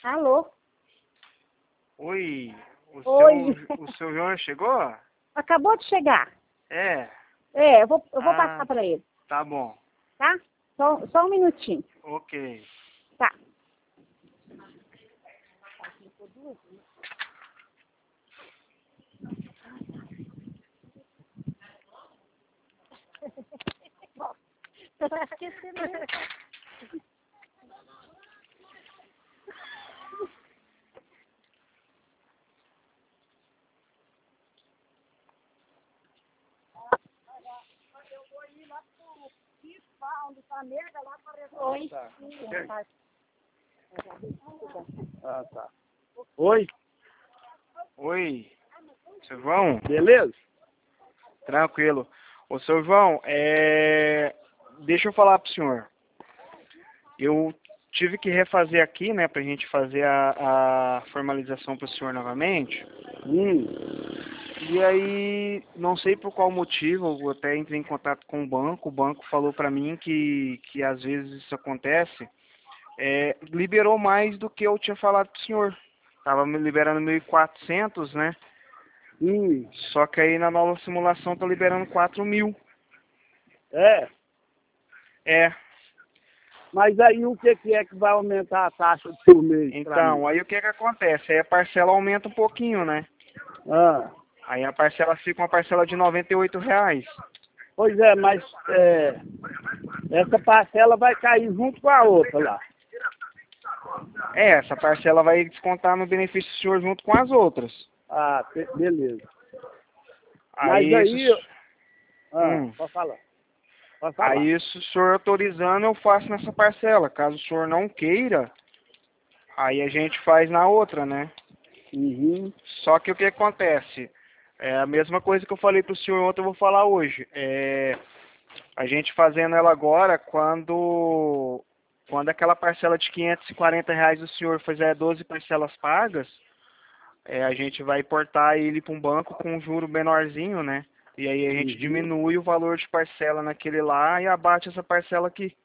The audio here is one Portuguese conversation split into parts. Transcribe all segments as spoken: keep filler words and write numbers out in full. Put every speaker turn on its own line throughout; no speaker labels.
Alô?
Oi, o
Oi.
seu, o seu João chegou?
Acabou de chegar.
É.
É, eu vou, eu vou
Ah,
passar para ele,
tá bom.
tá? Só, só um minutinho.
Ok.
Tá. Você vai esquecer mesmo. Oi.
Tá.
Tá.
Ah, tá. Oi,
Oi, seu João?
beleza?
Tranquilo. Ô, seu João, é... deixa eu falar pro senhor. Eu tive que refazer aqui, né, pra gente fazer a, a formalização pro senhor novamente.
Hum,
E aí, não sei por qual motivo, eu até entrei em contato com o banco. O banco falou pra mim que, que às vezes isso acontece. É, liberou mais do que eu tinha falado pro senhor. Tava me liberando mil e quatrocentos, né?
hum,
Só que aí na nova simulação tá liberando quatro mil.
é.
É,
Mas aí o que, que é que vai aumentar a taxa por mês pra mim?
então, aí o que que acontece? Aí a parcela aumenta um pouquinho, né?
Ah,
Aí a parcela fica uma parcela de noventa e oito reais.
pois é, mas é, essa parcela vai cair junto com a outra lá.
É, essa parcela vai descontar no benefício do senhor junto com as outras.
Ah, be- beleza. Mas
Aí
aí,
isso.
ah,
Hum.
pode falar. Pode falar.
Aí, se o senhor autorizando, eu faço nessa parcela. Caso o senhor não queira, aí a gente faz na outra, né?
Uhum,
Só que o que acontece? É a mesma coisa que eu falei pro senhor ontem, eu vou falar hoje. É, a gente fazendo ela agora, quando, quando aquela parcela de quinhentos e quarenta reais o senhor fizer doze parcelas pagas, é, a gente vai portar ele para um banco com um juro menorzinho, né? E aí a gente
uhum,
diminui o valor de parcela naquele lá e abate essa parcela aqui.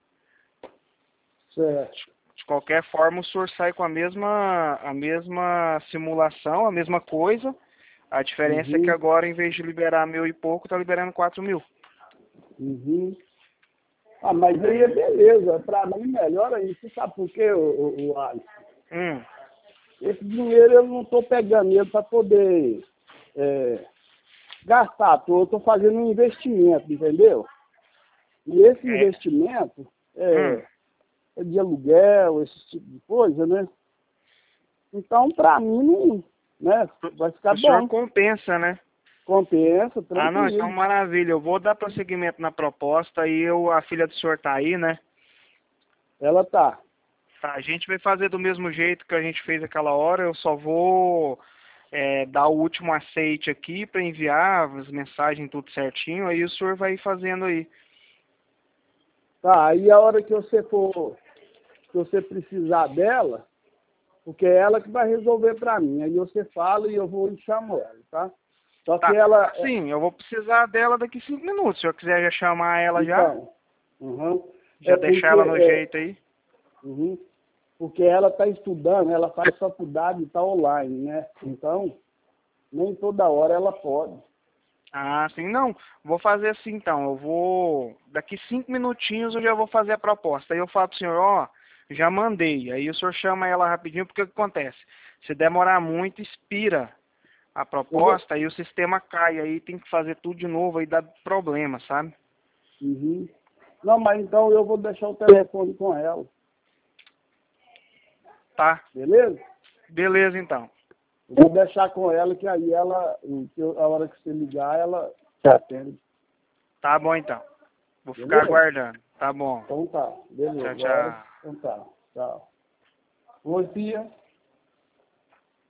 certo.
De qualquer forma, o senhor sai com a mesma, a mesma simulação, a mesma coisa. A diferença é que
Uhum,
agora, em vez de liberar mil e pouco, tá liberando quatro mil.
uhum. Ah, mas aí é beleza. Pra mim, melhor ainda. Você sabe por quê, o, o, o Alisson?
Hum,
Esse dinheiro eu não estou pegando ele para poder é, gastar, tô, eu estou fazendo um investimento, entendeu? E esse
é,
investimento
hum.
é, é de aluguel, esse tipo de coisa, né? Então, para mim, não, né, vai ficar
O senhor
bom.
compensa, né?
Compensa,
Ah, não, então
tranquilo.
maravilha. Eu vou dar prosseguimento na proposta e eu, a filha do senhor tá aí, né?
Ela tá.
Tá, a gente vai fazer do mesmo jeito que a gente fez aquela hora. Eu só vou é, dar o último aceite aqui para enviar as mensagens tudo certinho. Aí o senhor vai fazendo aí.
Tá, aí a hora que você for, que você precisar dela, porque é ela que vai resolver para mim. Aí você fala e eu vou e chamo ela, tá? Só que
Tá,
ela, é,
sim, eu vou precisar dela daqui cinco minutos. Se o senhor quiser já chamar ela já,
então, uhum,
já
é
deixar
porque,
ela no
é,
jeito aí.
uhum, porque ela está estudando, ela faz faculdade e está online, né? Então, nem toda hora ela pode.
Ah, sim, não. Vou fazer assim então. Eu vou. Daqui cinco minutinhos eu já vou fazer a proposta. Aí eu falo pro senhor, ó, já mandei. Aí o senhor chama ela rapidinho, porque o que acontece? Se demorar muito, expira a
Eu vou,
proposta, aí o sistema cai, aí tem que fazer tudo de novo, aí dá problema, sabe?
uhum. Não, mas então eu vou deixar o telefone com ela,
Tá.
beleza?
Beleza então.
Eu vou deixar com ela que aí ela, que eu- a hora que você ligar, ela te atende.
Tá bom então. Vou ficar
Beleza?
aguardando. Tá bom.
Então tá, beleza.
Tchau,
Agora,
tchau.
então tá, tchau. Oi, Pia.